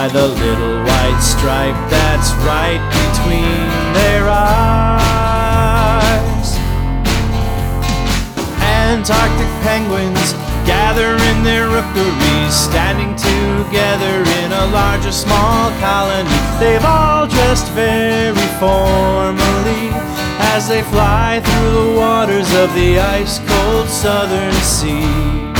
by the little white stripe that's right between their eyes. Antarctic penguins gather in their rookeries, standing together in a large or small colony. They've all dressed very formally as they fly through the waters of the ice-cold southern sea.